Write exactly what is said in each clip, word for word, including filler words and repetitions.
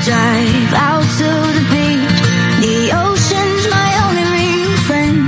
drive out to the beach. The ocean's my only real friend.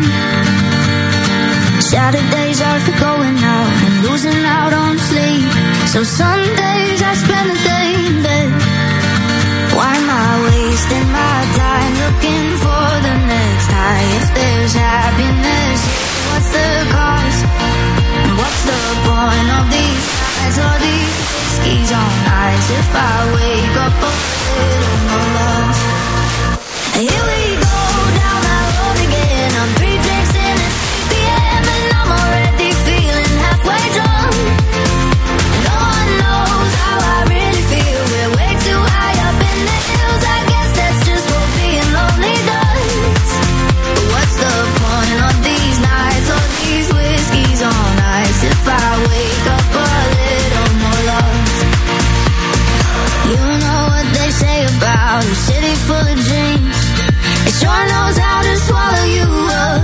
Saturdays are for going out and losing out on sleep. So Sundays I spend the day in bed. Why am I wasting my time looking for the next high? If there's happiness, what's the cost? And what's the point of these nights or these whiskeys on ice? If I wake up a little more lost. Here we go down that road again. I'm three drinks in at three p.m. and I'm already feeling halfway drunk. No one knows how I really feel. We're way too high up in the hills. I guess that's just what being lonely does. But what's the point of these nights or these whiskeys on ice? If I wake up a little more lost. You know what they say about a city full of dreams. It sure knows how to swallow you up.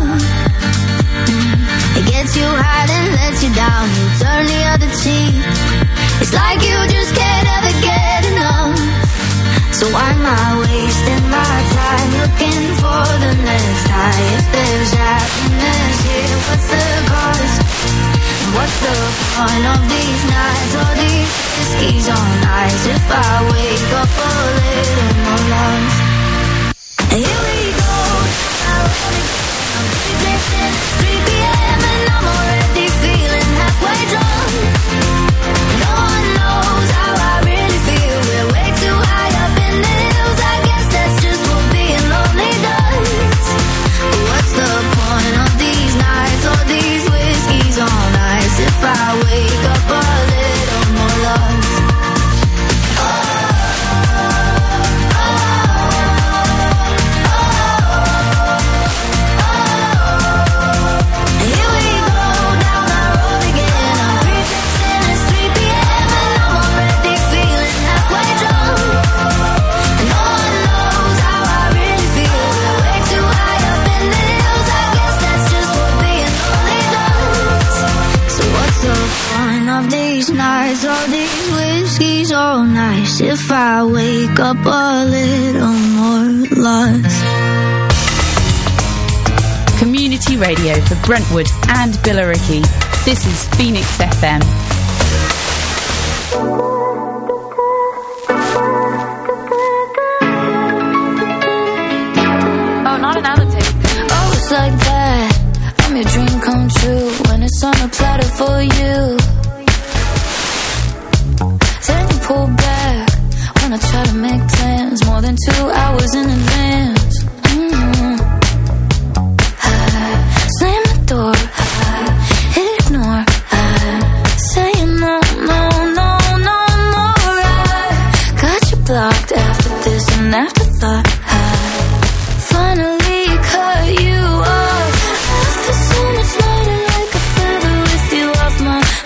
It gets you high then lets you down. You turn the other cheek. It's like you just can't ever get enough. So why am I wasting my time looking for the next high? If there's happiness here, what's the cost? And what's the point of these nights or these whiskeys on ice? If I wake up a little more lost. Here we go, I'm three drinks in at three p.m. and I'm already feeling halfway drunk. No one knows how I really feel. We're way too high up in the hills. I guess that's just what being lonely does. But what's the point of these nights or these whiskeys on ice? If I wake up a little more lost. Of these nights, all these whiskeys, all nice. If I wake up a little more lost. Community radio for Brentwood and Billericay. This is Phoenix F M. Oh, not another tape. Oh, it's like that. I'm your dream come true when it's on a platter for you. Pull back when I try to make plans more than two hours in advance. Mm-hmm. I slam the door, I ignore, I say no, no, no, no more. I got you blocked after this and afterthought. I finally cut you off. I feel so much lighter like a feather with you off my mind.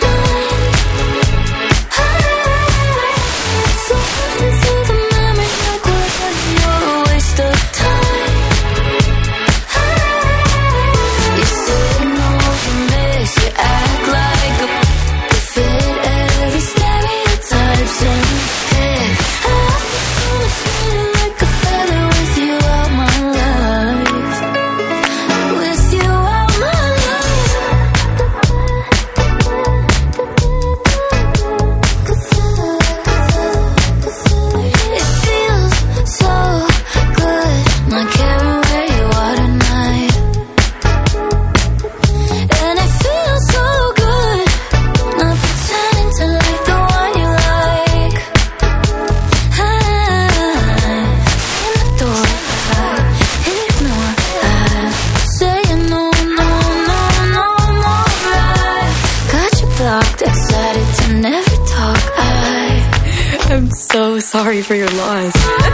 Sorry for your loss.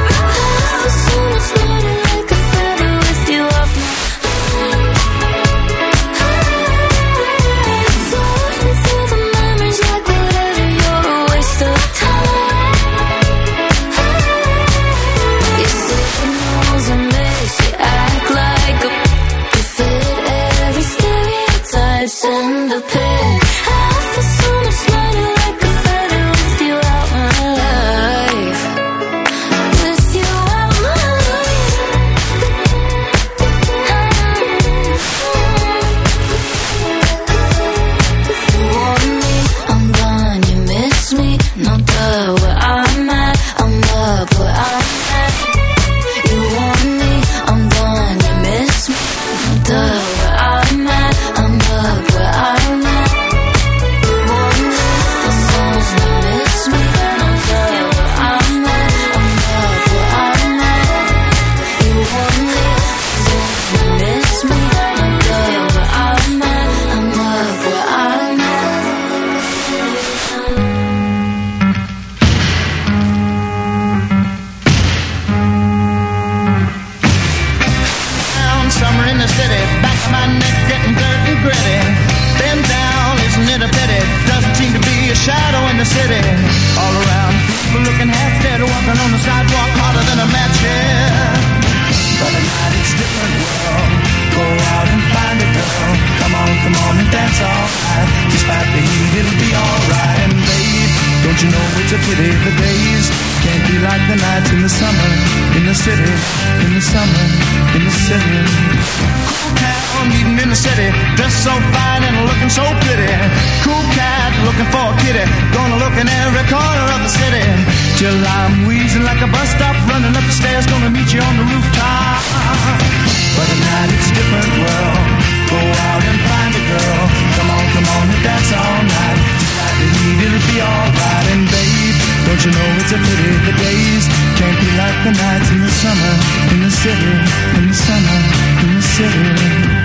Send a pic. I feel so much lighter like a feather with you out my life. With city, back of my neck getting dirt and gritty. Been down, isn't it a pity? Doesn't seem to be a shadow in the city. All around, people looking half dead, walking on the sidewalk harder than a match head. But at night it's a different world. Go out and find a girl. Come on, come on and dance all night. Despite the heat, it'll be alright. And babe, don't you know it's a pity the days can't be like the nights in the summer, in the city, in the summer, in the city. Cool town, meeting in the city, dressed so fine and looking so pretty. Cool cat, looking for a kitty, gonna look in every corner of the city. Till I'm wheezing like a bus stop, running up the stairs, gonna meet you on the rooftop. But at night it's a different world. Go out and find a girl. Come on, come on and dance all night. Despite the heat, it'll be alright. And babe, don't you know it's a pity the days can't be like the nights in the summer, in the city, in the summer, in the city.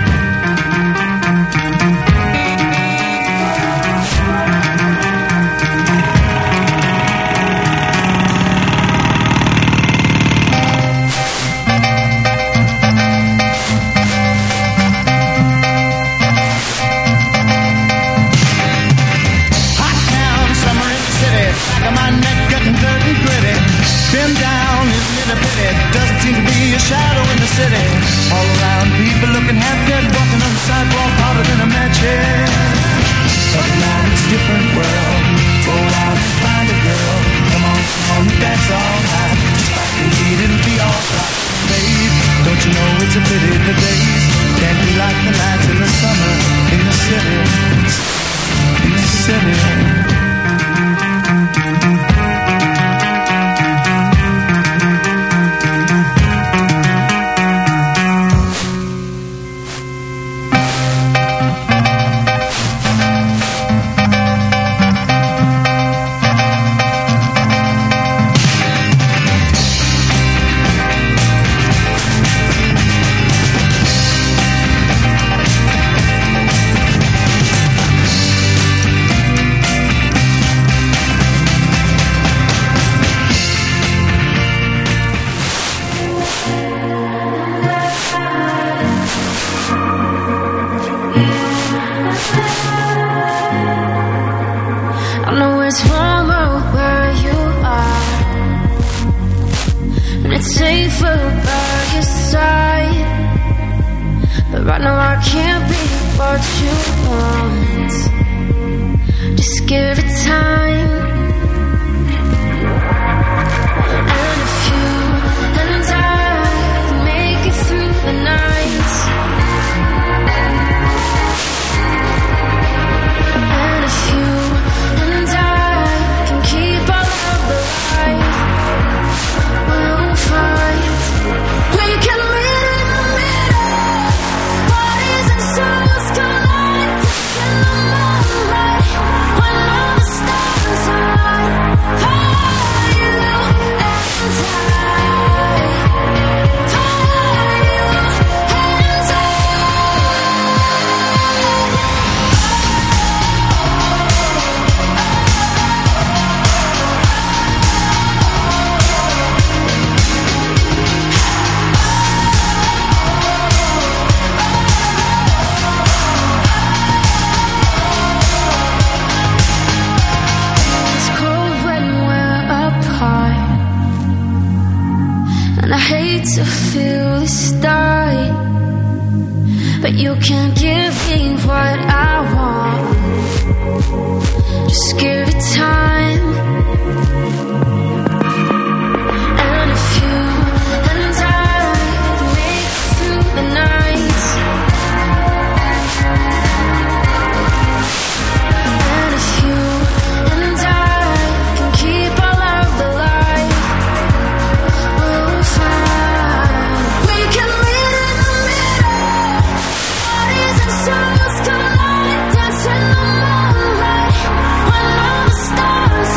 Been down, isn't it a pity? Doesn't seem to be a shadow in the city. All around, people looking half dead, walking on the sidewalk harder than a match head. But now it's a different world. Go out and find a girl. Come on, come on, and dance all night. Despite the heat, it'll be alright. Babe, don't you know it's a pity the days can't be like the nights in the summer, in the city, in the city. Stars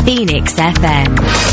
Phoenix F M.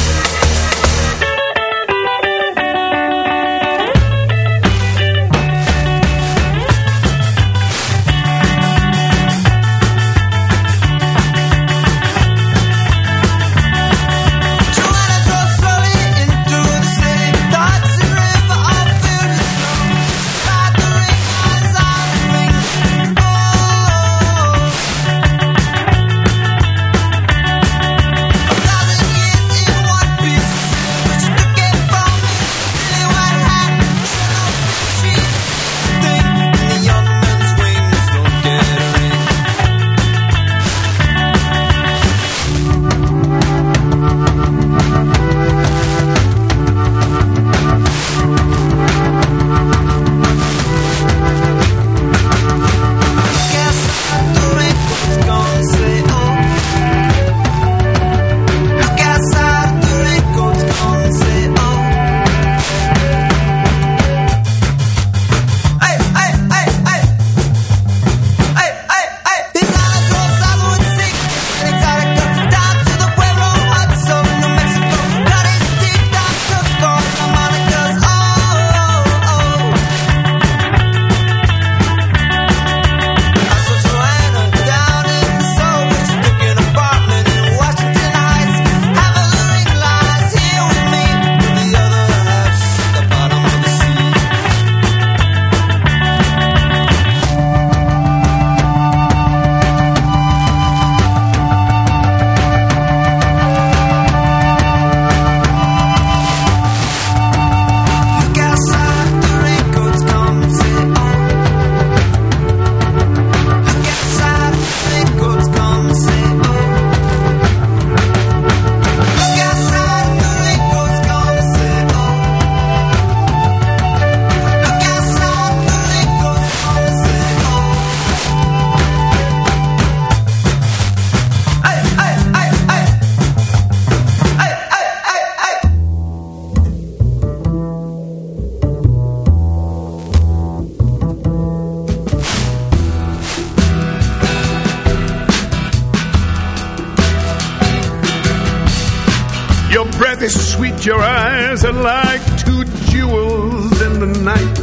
Your eyes are like two jewels in the night.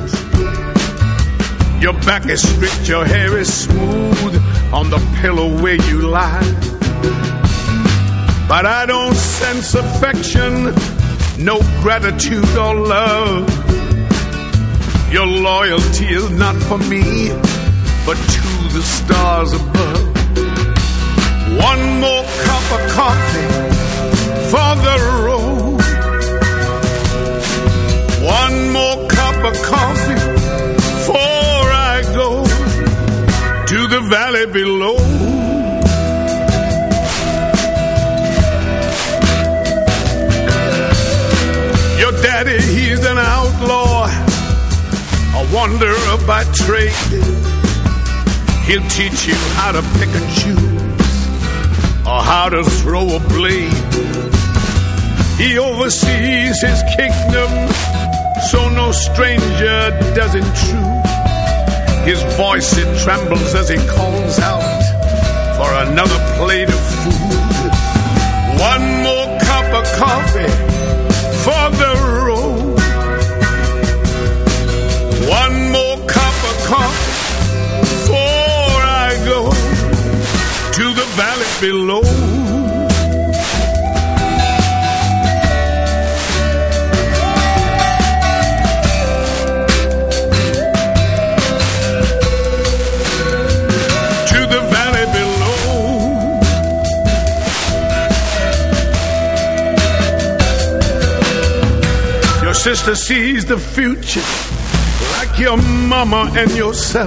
Your back is straight, your hair is smooth on the pillow where you lie. But I don't sense affection, no gratitude or love. Your loyalty is not for me, but to the stars above. One more cup of coffee for the road. One more cup of coffee before I go to the valley below. Your daddy, he's an outlaw, a wanderer by trade. He'll teach you how to pick and choose or how to throw a blade. He oversees his kingdom, so no stranger does intrude. His voice, it trembles as he calls out for another plate of food. One more cup of coffee for the road. One more cup of coffee before I go to the valley below. Sister sees the future like your mama and yourself.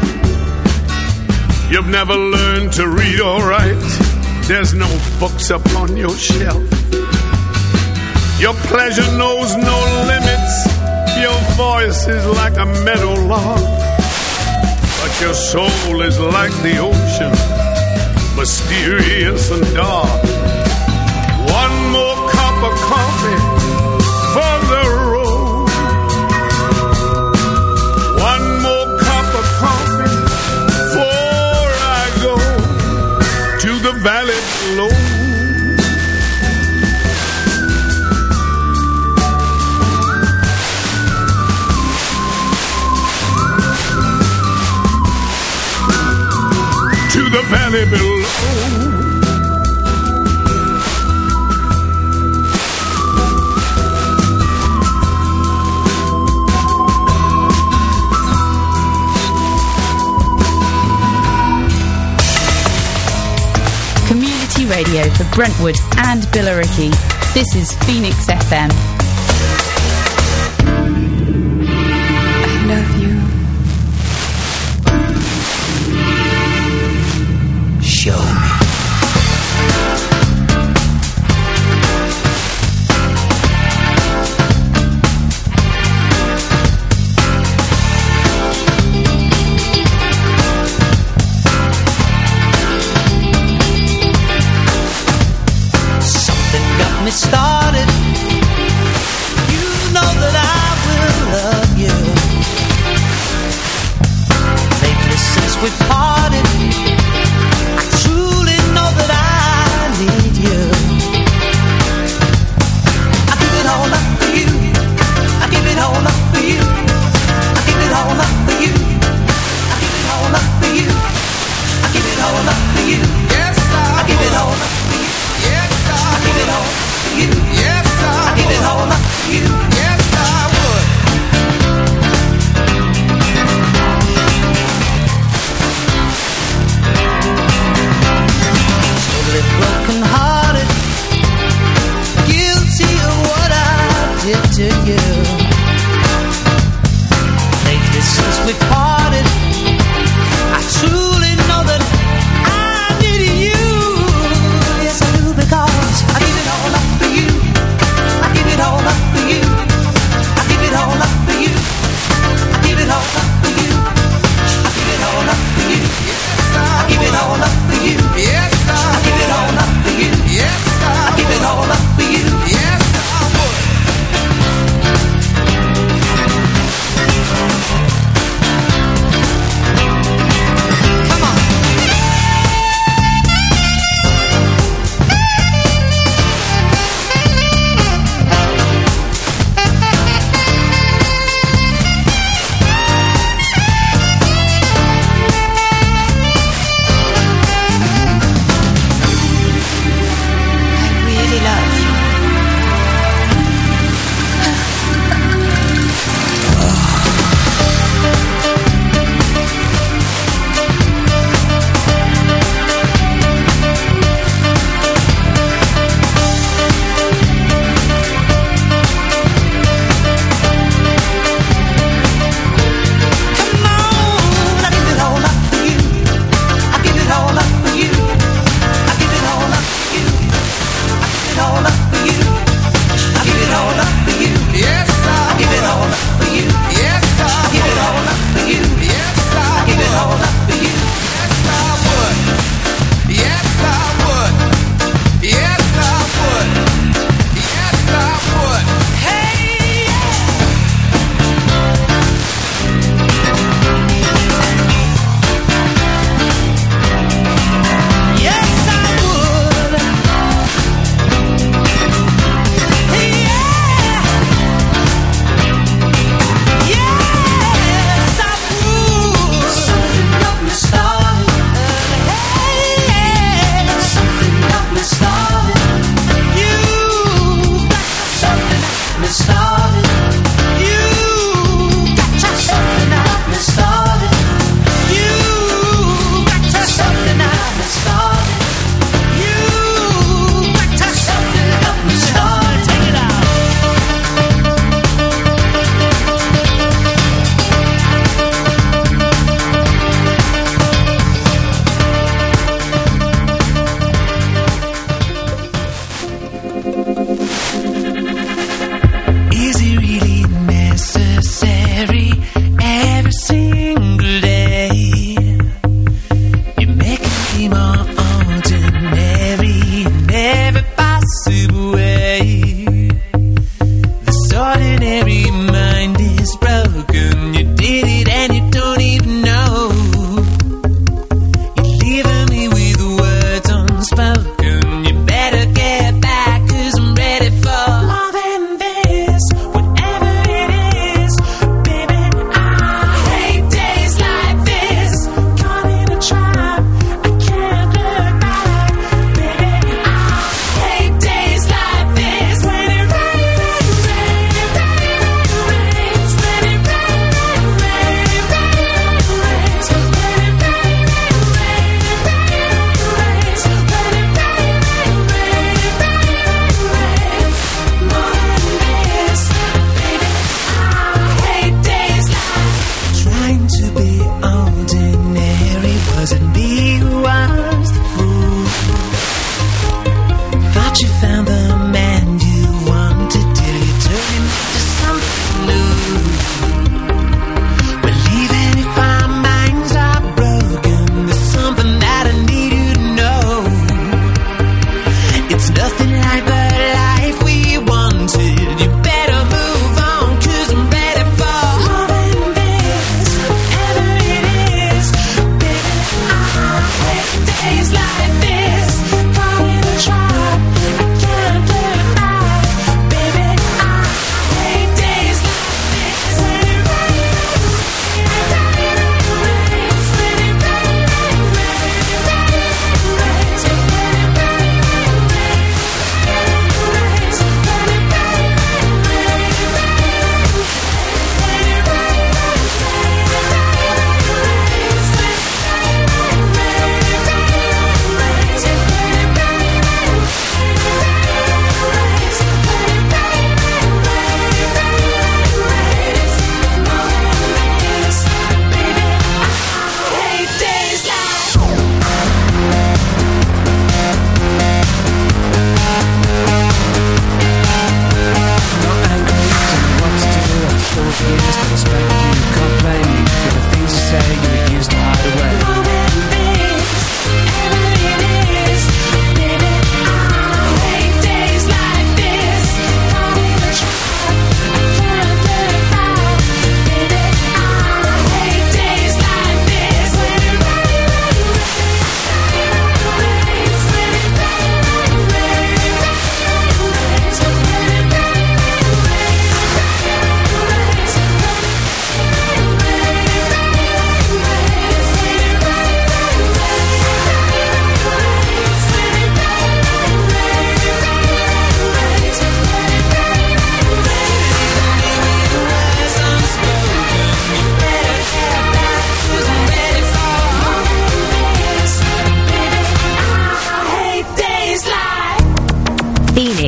You've never learned to read or write. There's no books upon your shelf. Your pleasure knows no limits. Your voice is like a meadow lark, but your soul is like the ocean, mysterious and dark. One more cup of coffee for the road. One more cup of coffee before I go to the valley below. twenty below. Community radio for Brentwood and Billericay. This is Phoenix F M. I love you. Show me. Me started. You know that I will love you. Lately since we parted, I truly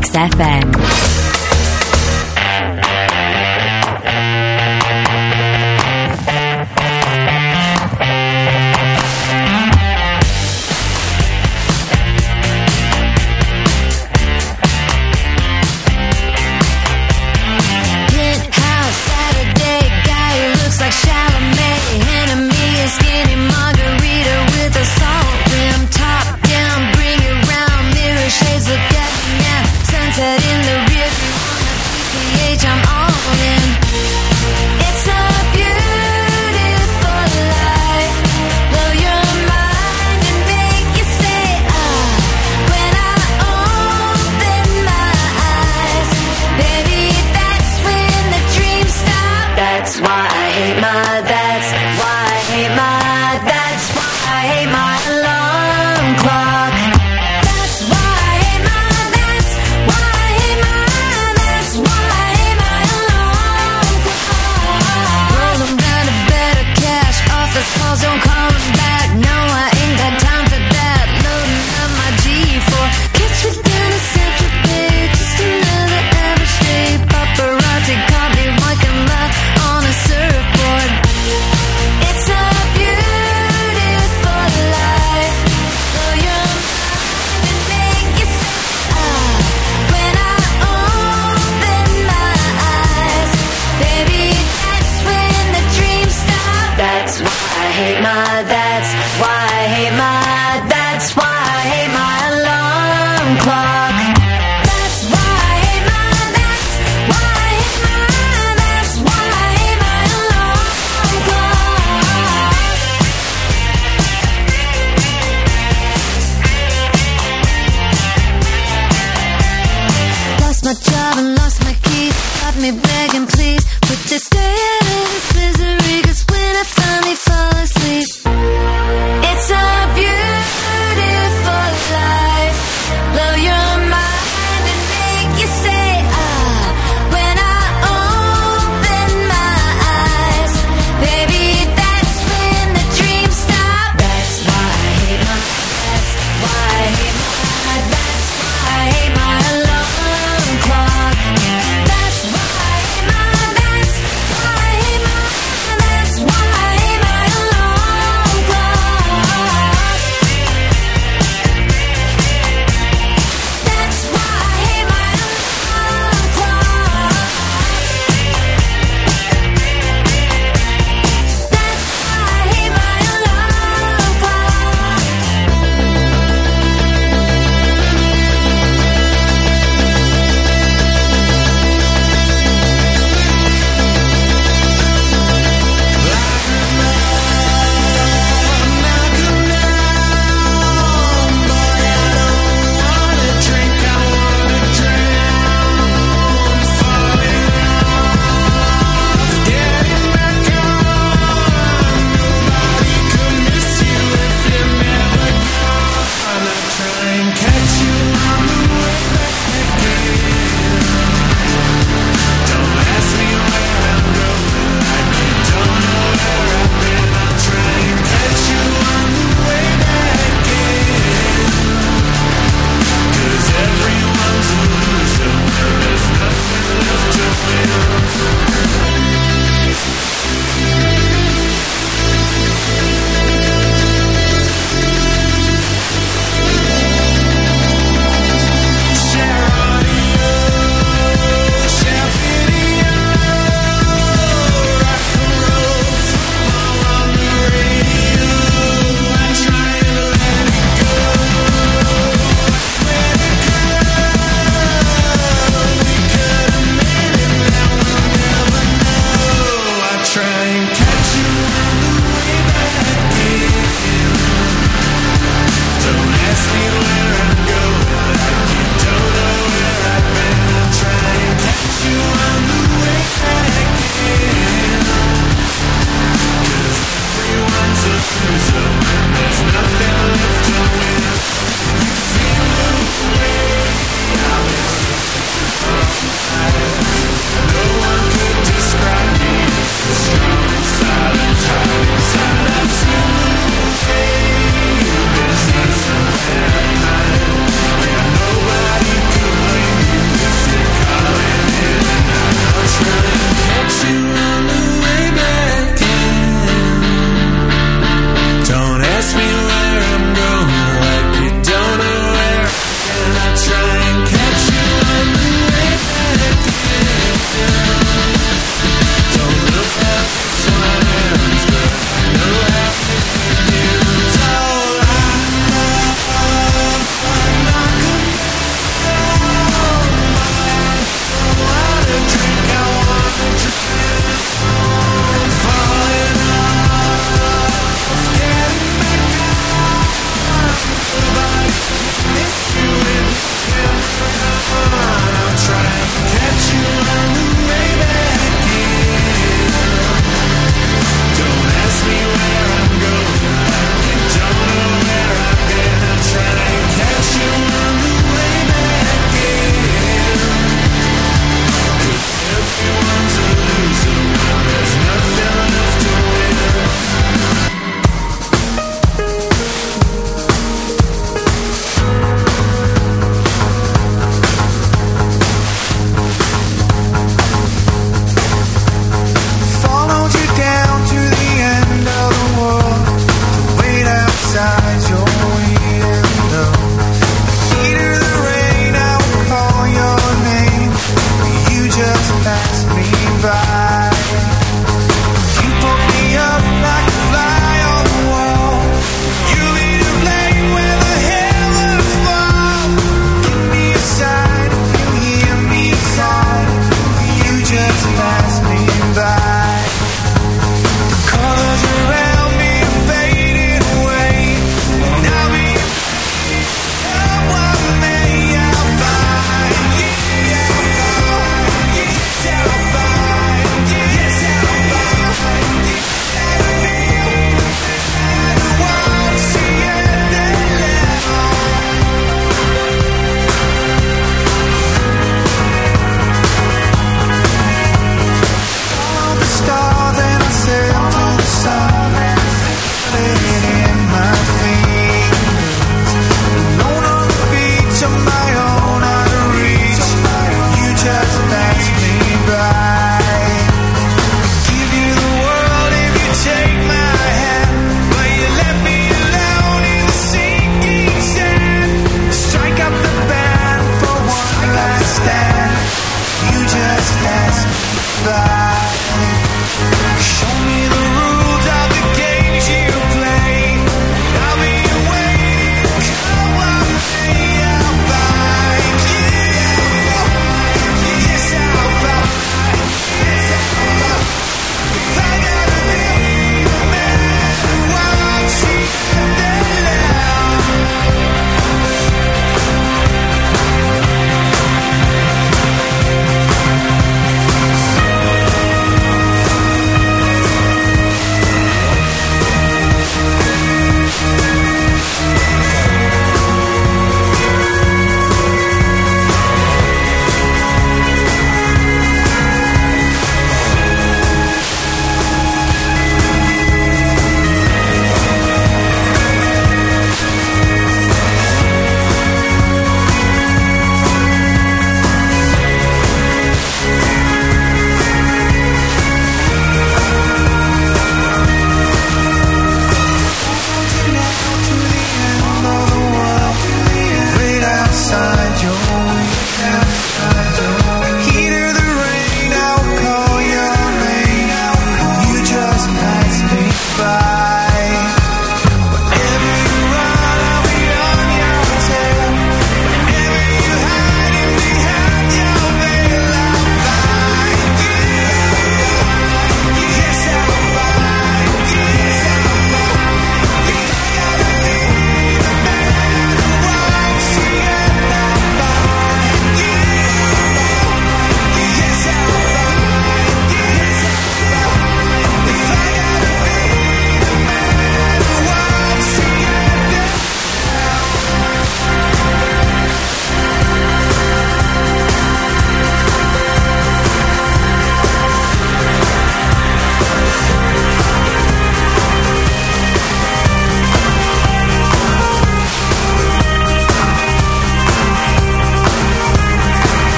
Phoenix F M.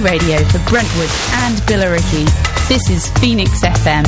Radio for Brentwood and Billericay. This is Phoenix F M.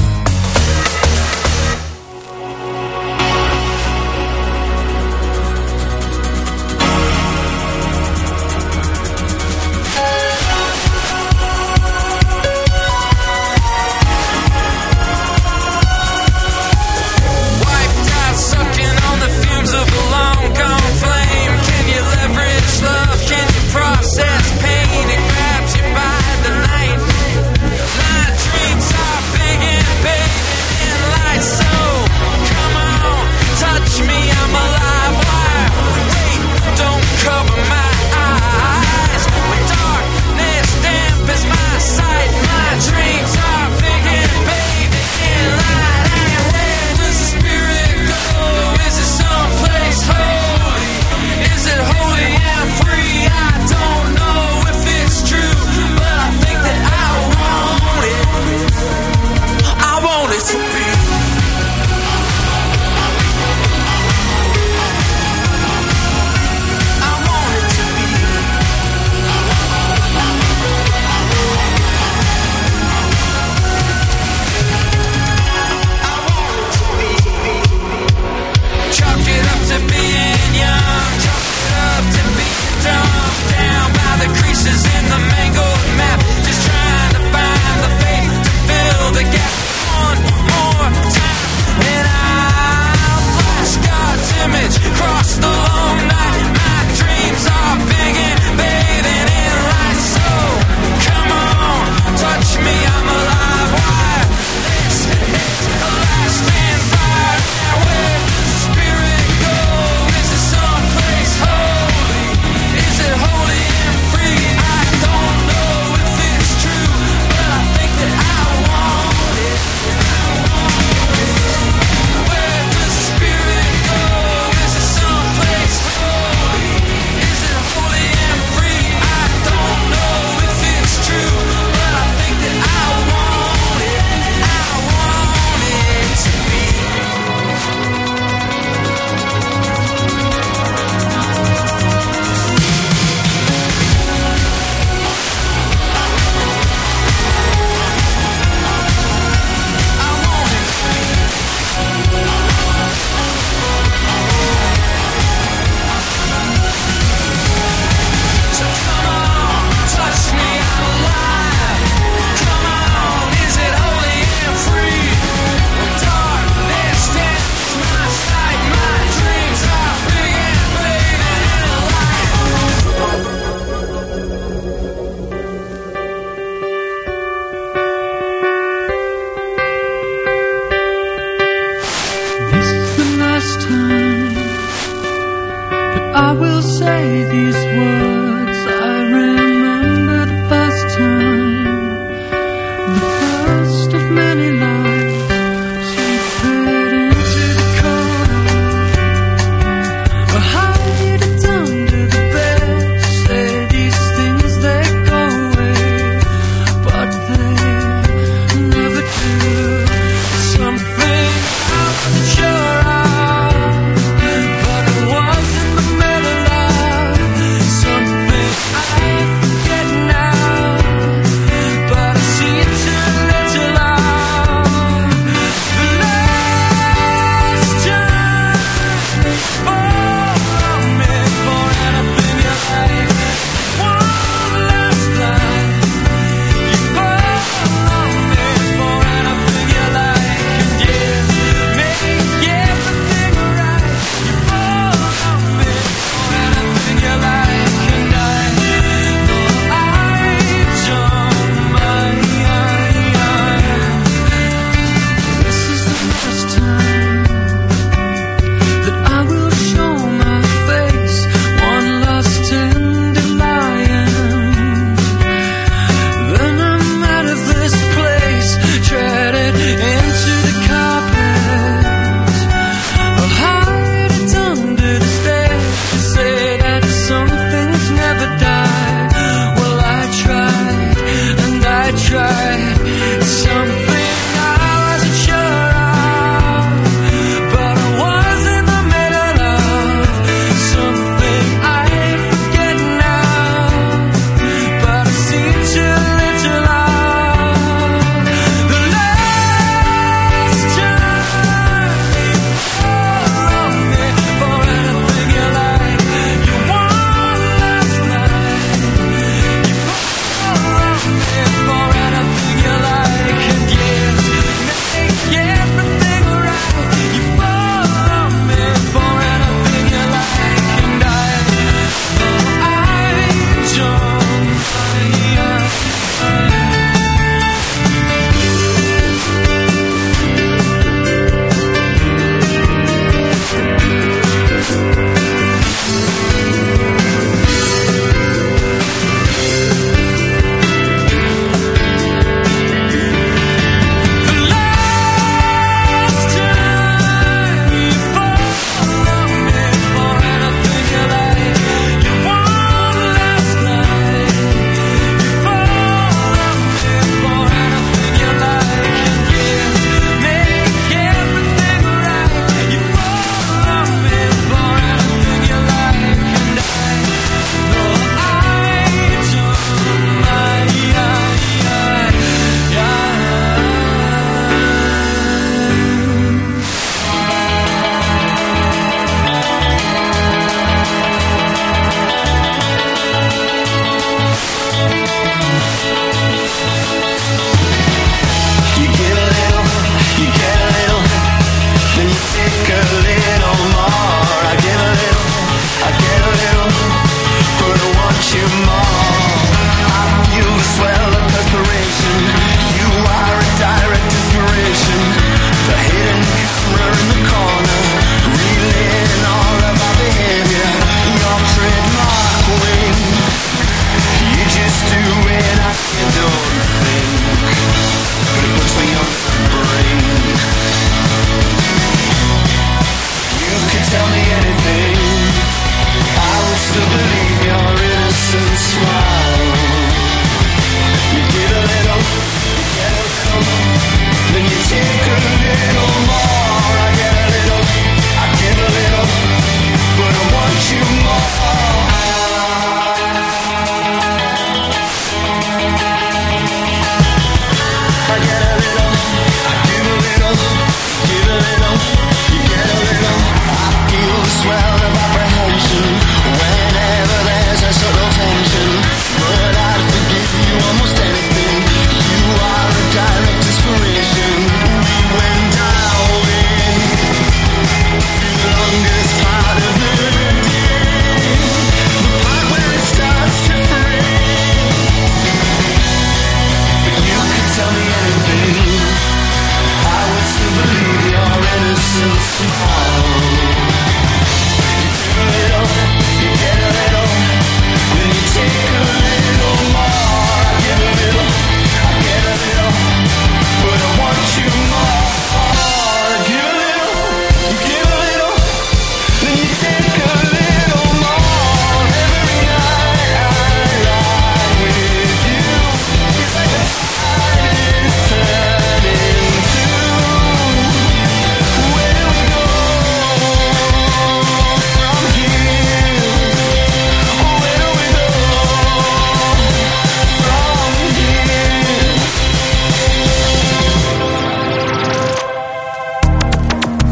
So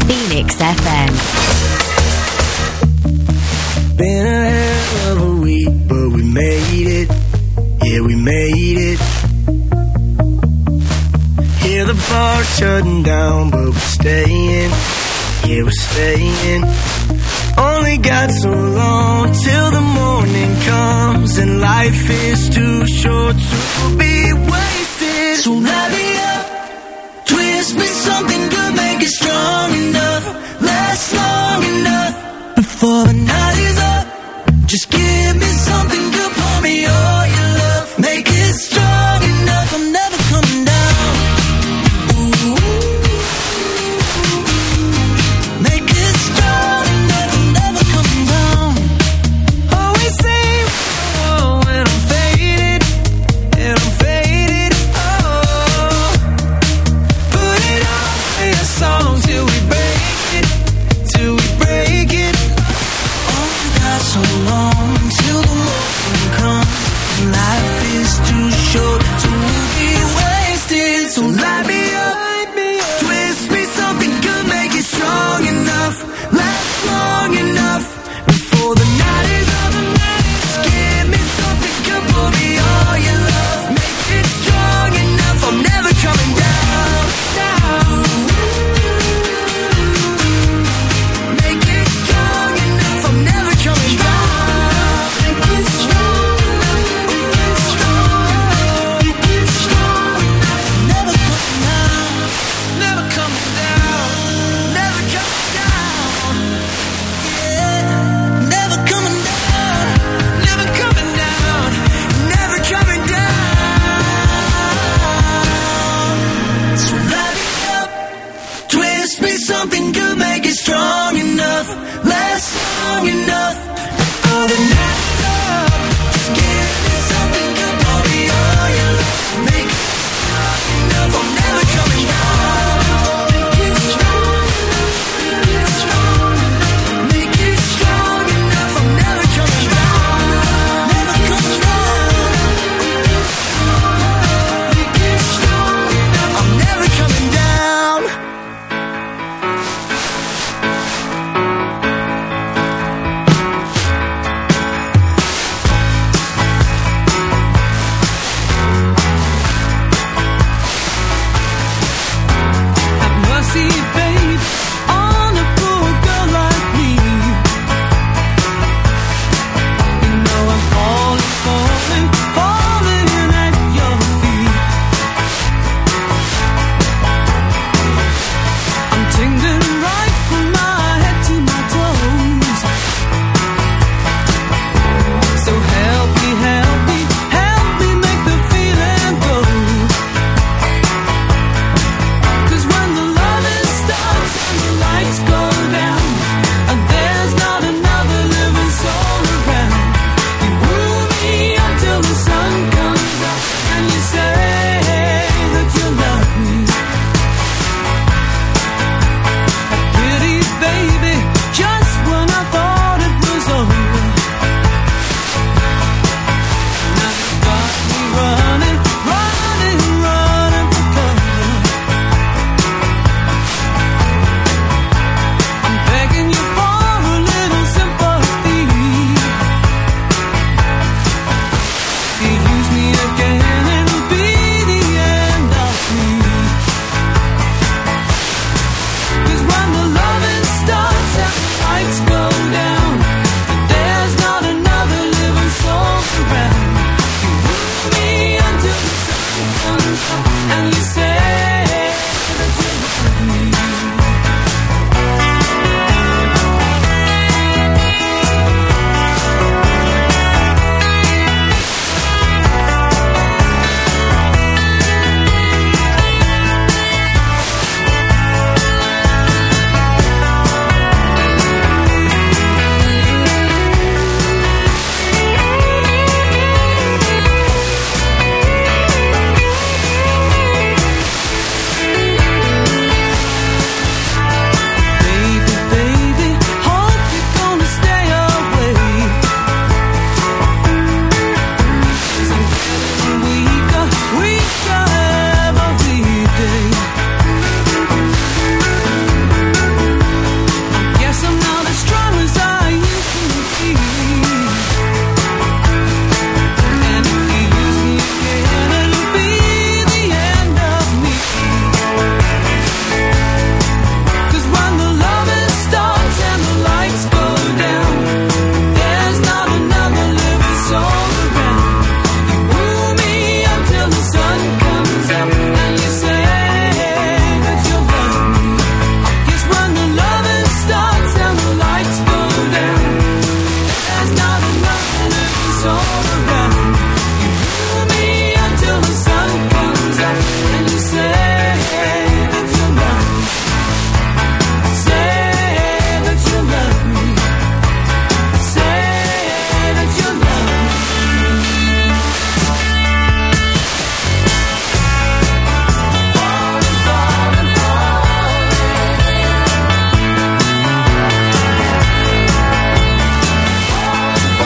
Phoenix F M. Been a hell of a week, but we made it. Yeah, we made it. Hear the bar shutting down, but we're staying. Yeah, we're staying. Only got so long till the morning comes, and life is too short to be wasted. So light me up, twist me something good, make it strong enough, last long enough before the night is up. Just give me something good, pour me all your love, make it strong enough. I'm never coming down. Ooh. Make it strong enough. I'm never coming down. Always say oh, when I'm faded, and I'm faded. Oh, put it on in a song till we break it, till we break it. Only got so long till the morning comes. Life is too short to be wasted. So light me up, twist me something good, make it strong enough, last long enough before the night is up. Just give me something good, pour me all your love, make it strong enough. I'm never coming down, down. Make it strong enough. I'm never coming down. Make it strong enough. Make it strong. Make it strong enough. Never coming down. Never coming down. Never coming down. Yeah. Never coming down. Never coming down. Never coming down. So light me up, twist me something good, make it strong enough, last long enough before the night.